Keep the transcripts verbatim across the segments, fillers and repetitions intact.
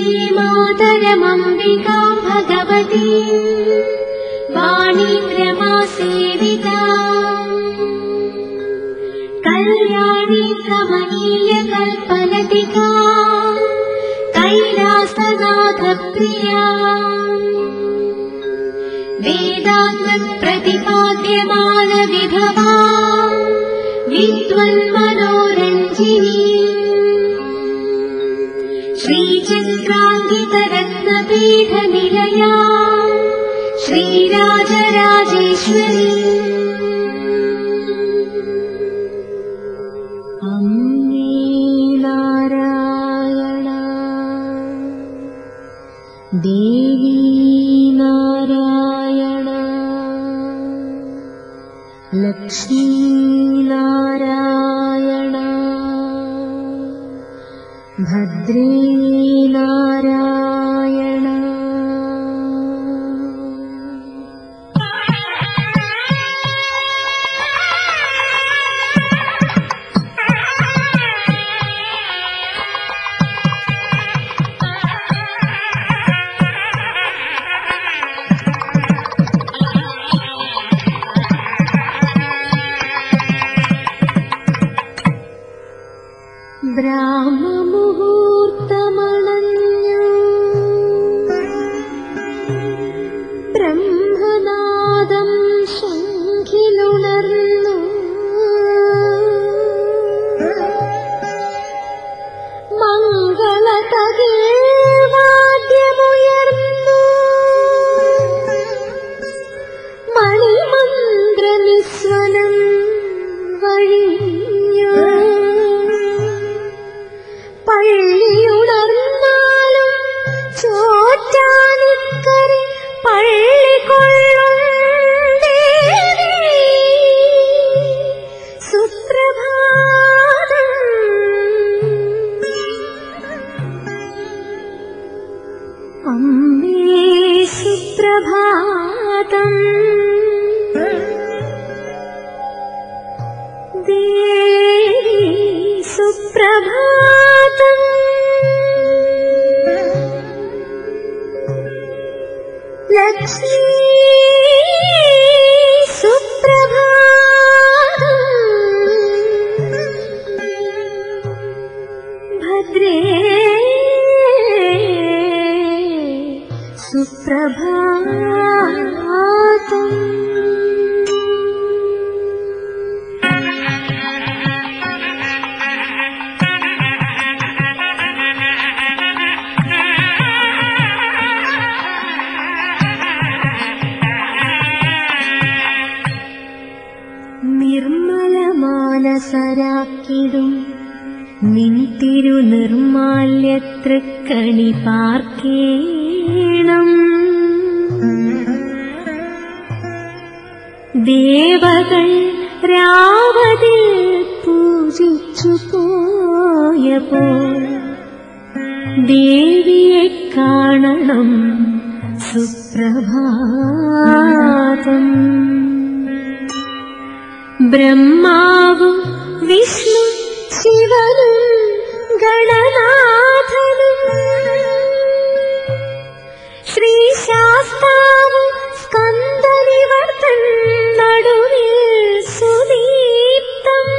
मातरमम्बिका भगवती वाणीन्द्रमासेविता कल्याणी कमनीय कल्पलतिका कैलासनाथप्रिया वेदान्त प्रतिपाद्यमान विभवा विद्वन्मनोरञ्जिनी श्रीचक्राङ्कितरत्नपीठनिलया श्रीराजराजेश्वरी अम्बे नारायणा देवी नारायणा लक्ष्मी नारायणा भद्रे नारायणा ब्राह्ममुहूर्तमणन्यो ब्रह्मनादं शङ्खिलुणर्नु मङ्गलतगीर्वाद्यमुयर्नु मणिमन्त्रनिस्वनं वഴിഞ്ഞു പള്ളിയുണർന്നാലും ചോറ്റാനിക്കരെ പള്ളികൊള്ളും ദേവി സുപ്രഭാതം അമ്മേ സുപ്രഭാതം ദേവി സുപ്രഭാതം ലക്ഷ്മി സുപ്രഭാതം ഭദ്രേ സുപ്രഭാതം നിർമ്മലമാനസരാക്കിടും നിൻ തിരുനിർമാല്യതൃക്കണി പാർക്കേണം ദേവകൾ രാവതിൽ പൂജിച്ചു പോയപ്പോൾ ദേവിയെ കാണണം സുപ്രഭാതം ബ്രഹ്മാവും വിഷ്ണു ശിവനും ഗണനാഥനും ശ്രീശാസ്താവും സ്കന്ദനിവർത്തൻ നടുവിൽ സുദീപ്തം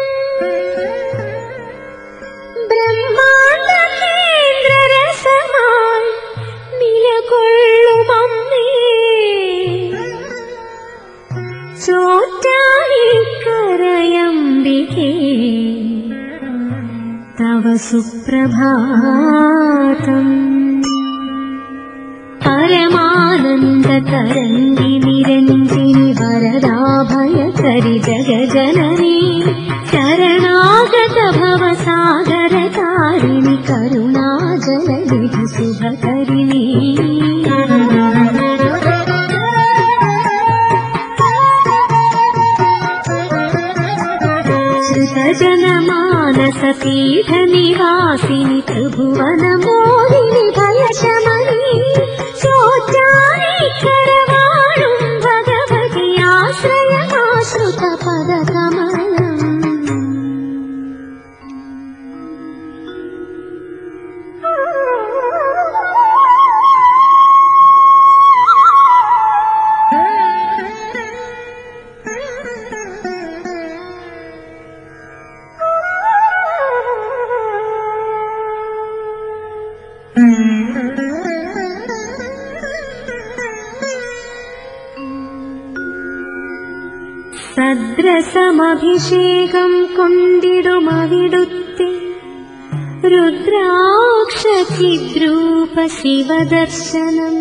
ബ്രഹ്മാണ്ഡ കേന്ദ്രരസമായി നിലകൊള്ളുമമ്മേ ചോറ്റാനിക്കരയംബികേ തവ സുപ്രഭാതം പരമാനന്ദതരംഗി നിരഞ്ജിനി വരദാഭയകരി ജഗജനനി ശരണാഗത ഭവസാഗരതാരിണി കരുണാജലനിധി ശുഭകരിണി श्रुतजनमानसपीठ निवासिनि त्रिभुवन मोहिनि भयशमनि शोचानिकरवाणुं भगवति आश्रयमाश्रुत पदकमलम् രുദ്രസമഭിഷേകം കൊണ്ടിടുമവിടുത്തെ രുദ്രാക്ഷചിദ്രൂപ ശിവദർശനം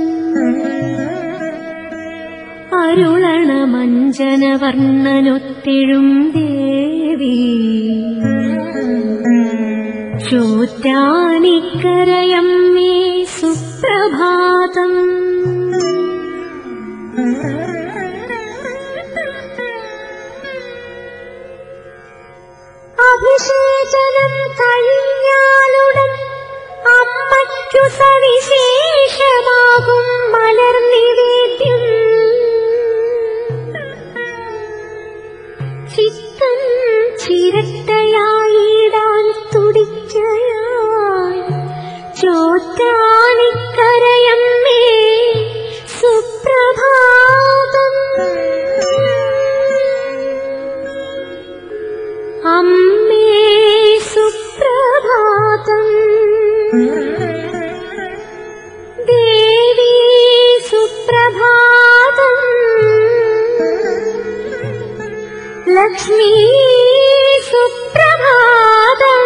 അരുളണമഞ്ജനവർണ്ണനൊത്തിഴും ദേവി ചോറ്റാനിക്കരയമ്മേ സുപ്രഭാതം. അഭിഷേചനം കഴിഞ്ഞാലുടൻ അമ്മയ്ക്കു സവിശേഷമാകും മലർനിവേദ്യം ചിത്തം ചിരട്ടയായിടാൻ തുടിക്കയായി ചോറ്റാനിക്കരയമ്മേ സുപ്രഭാതം. അമ്മേ സുപ്രഭാതം. ദേവി സുപ്രഭാതം. ലക്ഷ്മീ സുപ്രഭാതം.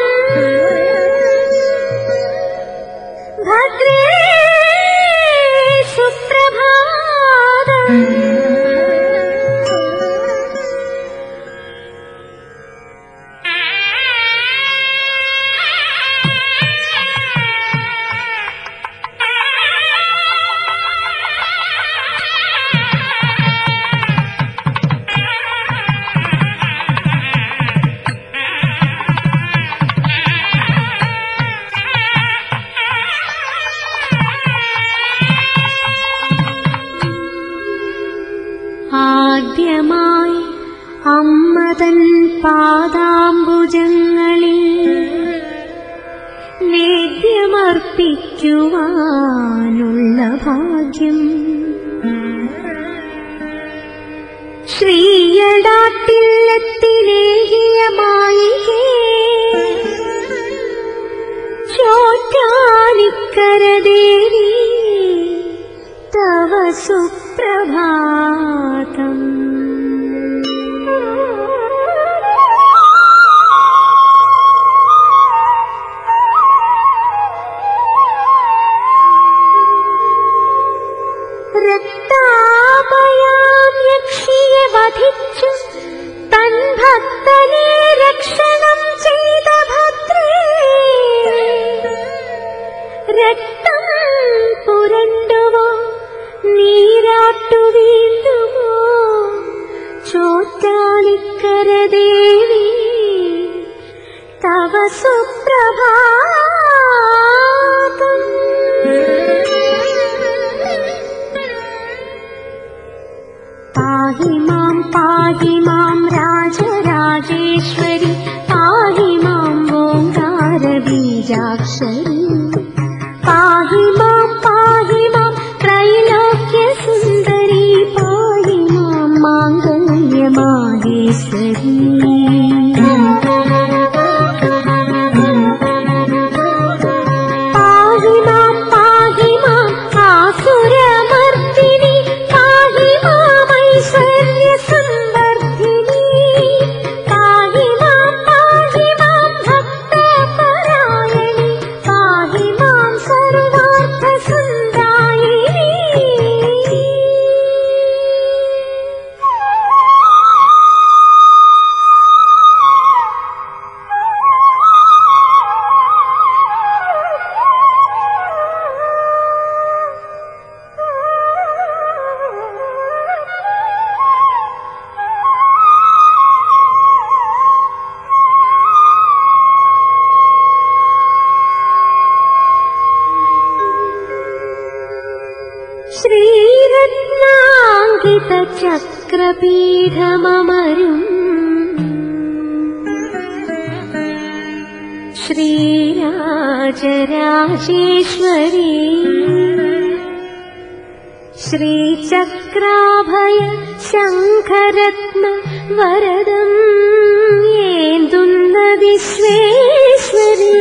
ഭദ്രേ സുപ്രഭാതം. ആദ്യമായി അമ്മതൻ പാദാംബുജങ്ങളിൽ നേദ്യമർപ്പിക്കുവാനുള്ള ഭാഗ്യം ശ്രീയടാട്ടിലെത്തിനേഹിയമായികേ ചോറ്റാനിക്കര ദേവി തവ സുപ്രഭാതം. രക്താഭയാം യക്ഷിയെ വധിച്ചു തൻ ഭക്തനെ രക്ഷണം ചെയ്ത ഭദ്രേ രക്തം പുരണ്ടുവോ നീരാട്ടു വീണ്ടുമോ ചോറ്റാനിക്കര ദേവി തവ സുപ്രഭാതം. പാഹി മാം പാഹി മാം രാജരാജേശ്വരി പാഹി മാം ഓംകാര ബീജാക്ഷരി പാഹി മാം പാഹി മാം ത്രൈലോക്യ സുന്ദരി പാഹി മാം മാംഗല്യ മാഹേശ്വരി. പാഹി മാം പാഹി മാം ആസുരമർദ്ദിനി പാഹി മാം ഐശ്വര്യ സംവർദ്ധിനി പാഹി മാം പാഹി മാം ഭക്തപരായണി പാഹി മാം സർവാർത്ഥ സന്ദായിനി. ശ്രീരത്നാങ്കിത ചക്രപീഠമമരും ശ്രീരാജരാജേശ്വരി ശ്രീചക്രാഭയ ശംഖരത്ന വരദം ഏന്തുന്ന വിശ്വേശ്വരി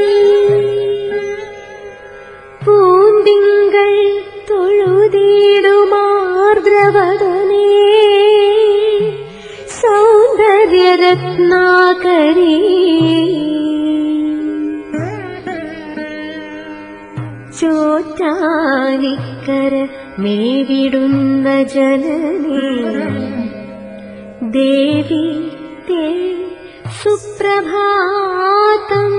പൂന്തിങ്കൾ തൊഴുതിടുമാർദ്രവദനേ സൗന്ദര്യ ചോറ്റാനിക്കര മേവിടുന്ന ജനനേ ദേവി തേ സുപ്രഭാതം.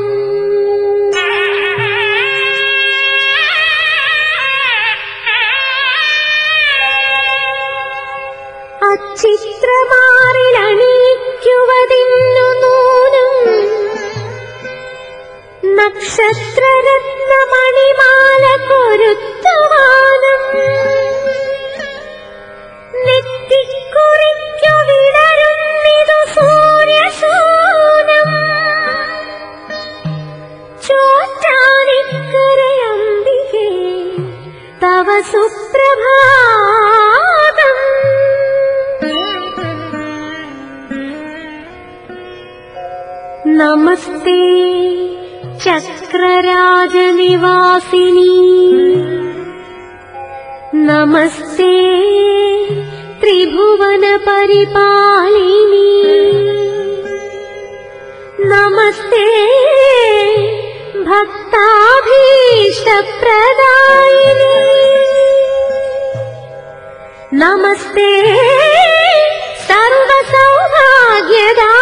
അച്ചിത്രമാറിലണിയിക്കുവതിന്നു നൂനം നക്ഷത്രരത്നമണിമാല കൊരുത്തുവാനം നെറ്റിക്കുറിക്കു വിടരുന്നിതു സൂര്യശൂനം ചോറ്റാനിക്കരയംബികേ തവ സുപ്രഭാതം. നമസ്തേ ചക്രരാജനിവാസിനി നമസ്തേ ത്രിഭുവന പരിപാലിനി നമസ്തേ ഭക്താഭീഷ്ടപ്രദായിനി നമസ്തേ സർവസൗഭാഗ്യദായിനി.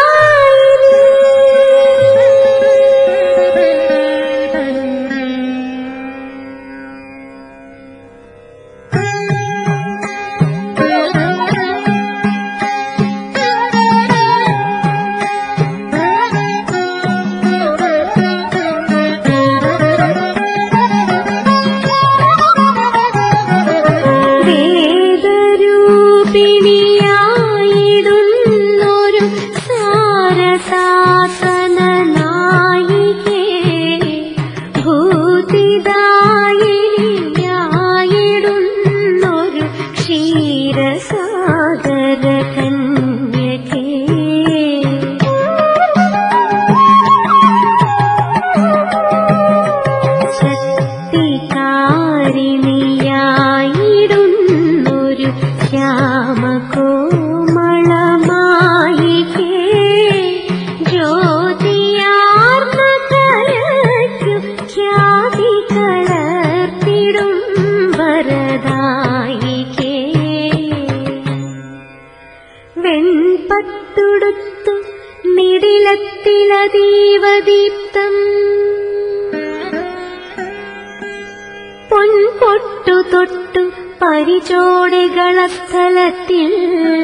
ിയായിടുന്നൊരു സാരസാസനനായികേ ഭൂതിദായിനിയായിടുന്നൊരു ക്ഷീരസാഗര കന്യകേ ശക്തികാരിണിയായിടുന്നൊരു ശ്യാമകോമളമായികേ ജ്യോതിയാർന്നകലയ്ക്കു ഖ്യാതി കളർത്തിടും വരദായികേ വെൺപട്ടുടുത്തു നിടിലത്തിലതീവദീപ്തം പൊൻപൊട്ടു തൊട്ടു പരിചോടികളസ്ഥലത്തിൽ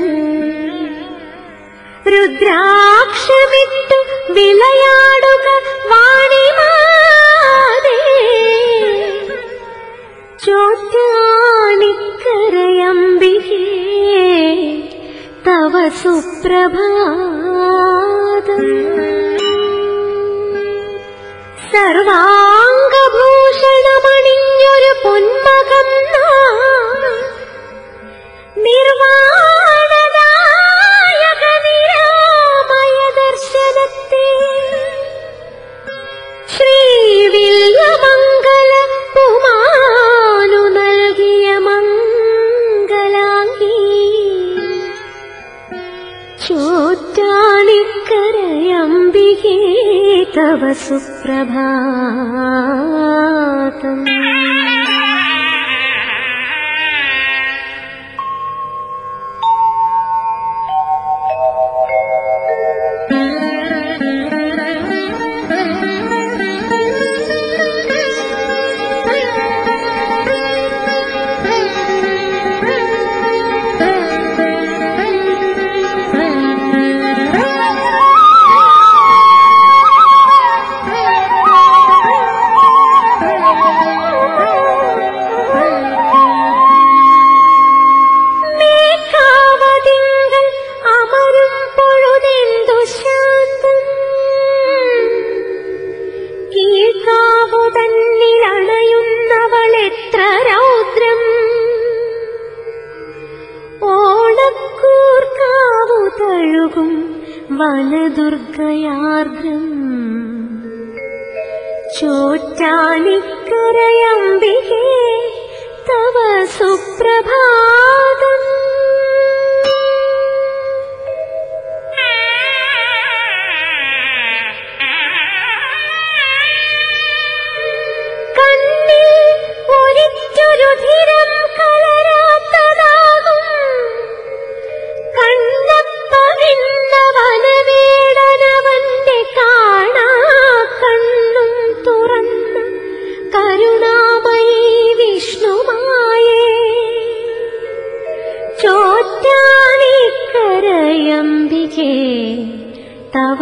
രുദ്രാക്ഷമിട്ടു വിളയാടുക വാണിമാതേ ചോറ്റാനിക്കരയംബികേ തവ സുപ്രഭാതം. സർവാംഗഭൂഷണമണിഞ്ഞൊരു പൊന്മകം നിർവാണദായക നിരാമയ ദർശനത്തെ ശ്രീവില്യമംഗല കുമാനു നൽകിയ മംഗലാംഗി ചോറ്റാനിക്കരയംബികേ തവ സുപ്രഭാതം. വനദുർഗയാർദ്രം ചോറ്റാനിക്കരയംബികേ തവ സുപ്രഭാതം. കണ്ണിൽ जयाम्बिके तव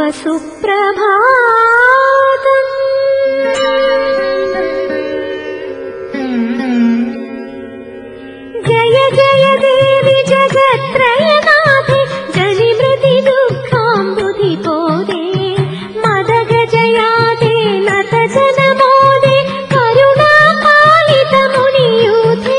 सुप्रभातम्। जय जय देवि जगत्त्रयनाथे जनिमृति दुःखाम्बुधिपोदे मदगजयादे नत जनमोदे करुणापालित मुनियूथे।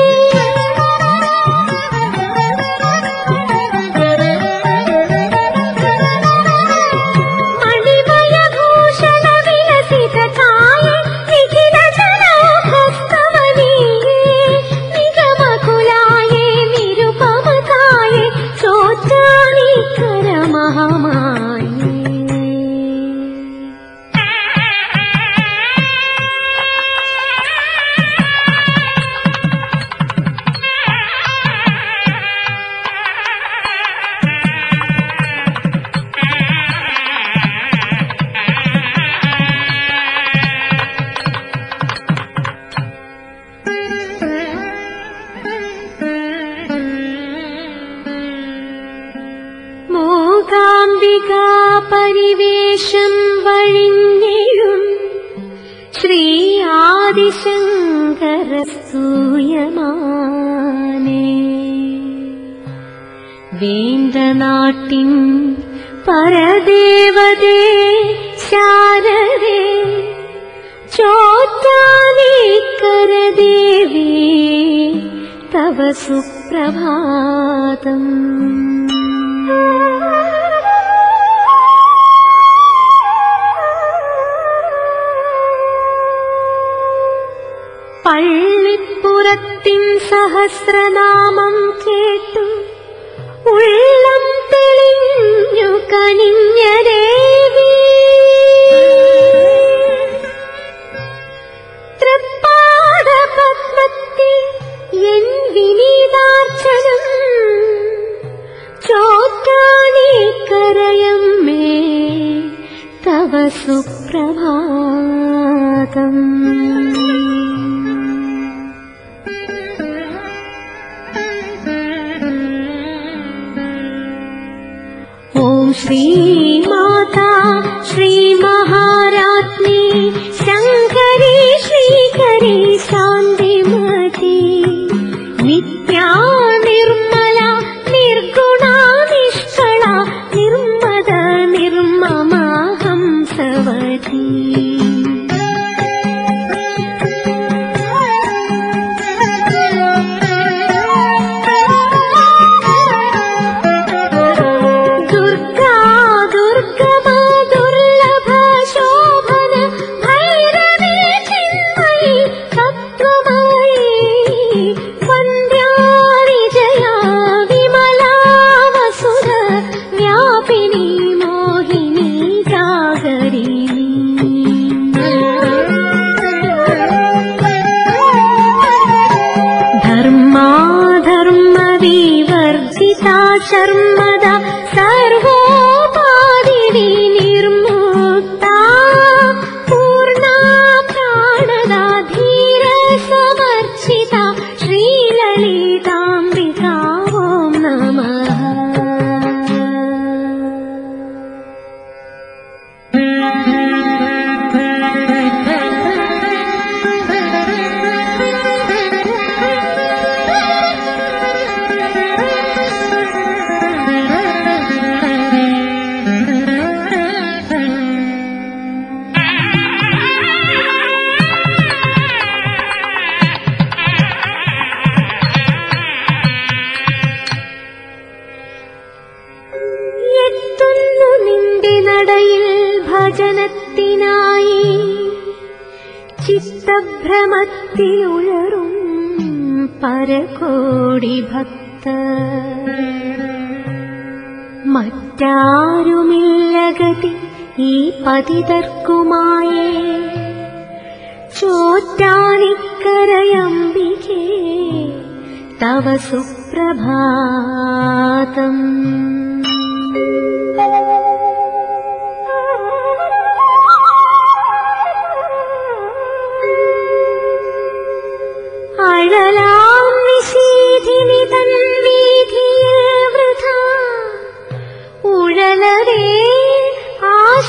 मणिमय भूषण विलसित काये निखिल जनोहस्तवनीये निगमकुलाये निरुपमकाये चोच्चानिकर महामाये। മൂകാംബികാ പരിവേഷം വഴിഞ്ഞെഴും ശ്രീ ആദിശങ്കരസ്തൂയമാനേ വേന്തനാട്ടിൻ പരദേവതേ ശാരദേ ചോറ്റാനിക്കര ദേവി തവ സുപ്രഭാതം। പള്ളിപ്പുറത്തിൻ സഹസ്രനാമം കേട്ടു ഉള്ളം തെളിഞ്ഞു കനിഞ്ഞ ദേവി തൃപ്പാദ പത്മത്തിൽ എൻ വിനീതാർച്ചനം ചോറ്റാനിക്കരയമ്മേ തവ സുപ്രഭാതം। ഓം ശ്രീ മാതാ ശ്രീ മഹാരാജ്ഞി ശങ്കരി ശ്രീകരി ശാന്തിമതി നിത്യാ നിർമ്മല നിർഗുണ നിഷ്കള നിർമ്മദ നിർമ്മമ ഹംസവതി। ദുർഗാ ദുർഗമ ദുർലഭ ശോഭന ഭൈരവി ചിന്മയി സത്വമയി വന്ദ്യാ വിജയാ വിമലാ വസുധ വ്യാപിനി മോഹിനി ജാഗരിണി। ധർമാധർമ്മ വിവർജിതാ ശർമ്മദാ സർവോപാധി വിനിർമുക്താ പൂർണ്ണാ പ്രാണദാ ധീര സമർച്ചിതാ ശ്രീലളിതാംബികാ ഓം നമഃ। എത്തുന്നു നിന്റെ നടയിൽ ഭജനത്തിനായി ചിത്തഭ്രമത്തിൽ ഉഴറും പരകോടി ഭക്തർ മറ്റാരുമില്ല ഗതി ഈ പതിതർക്കുമായി ചോറ്റാനിക്കരയംബികേ തവ സുപ്രഭാതം। അഴലാം നിശീധിനി തൻ വീഥിയിൽ വൃഥാ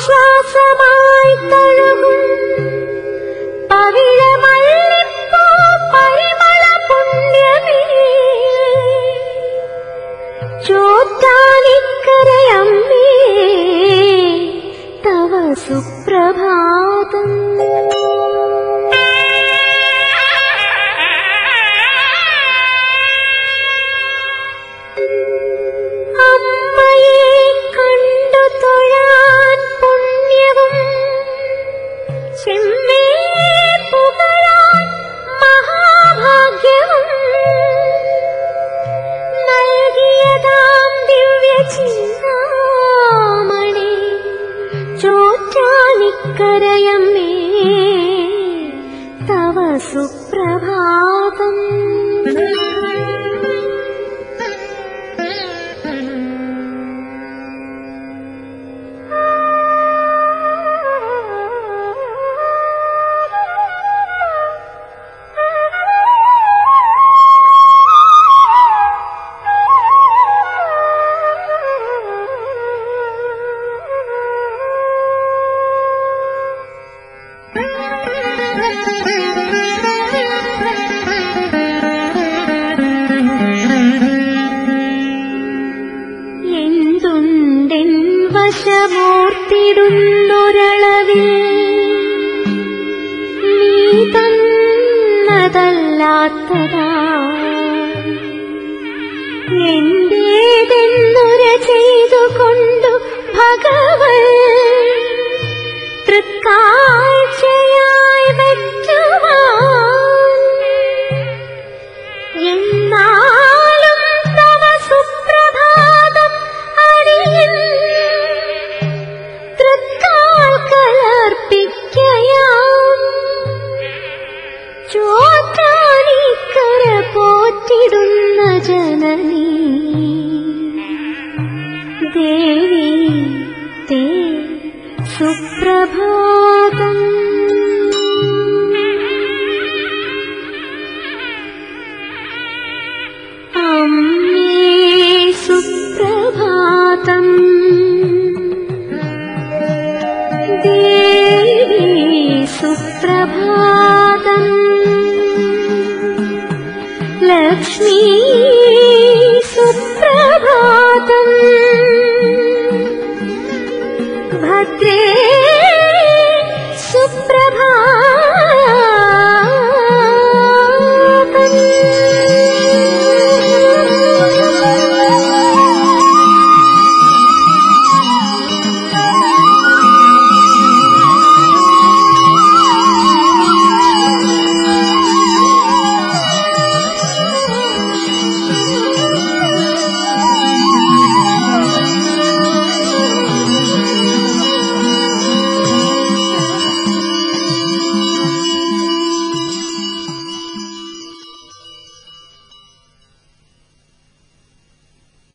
ആശ്വാസമായി തഴുകും പവിഴമല്ലിപ്പൂ പരിമള പുണ്യമേ ചോറ്റാനിക്കരയമ്മേ തവ സുപ്രഭാതം. ചോറ്റാനിക്കരയമ്മേ തവ സുപ്രഭാതം. എന്തുണ്ടെൻ വശമോർത്തിടുന്നൊരളവിൽ നീ തന്നതല്ലാത്തതാ എന്റേതെന്നുര ചെയ്തുകൊണ്ടു ഭഗവൻ തൃക്കാഴ്ചയായി വെച്ചുവാൻ എന്നാലും തവ സുപ്രഭാതം അടിയൻ തൃക്കാൽ കലർപ്പിക്കയാം. ചോറ്റാനിക്കര പോറ്റിടുന്ന ജനനീ ദേവി തേ സുപ്രഭാതം. അമ്മേ സുപ്രഭാതം ദേവി സുപ്രഭാതം ലക്ഷ്മീ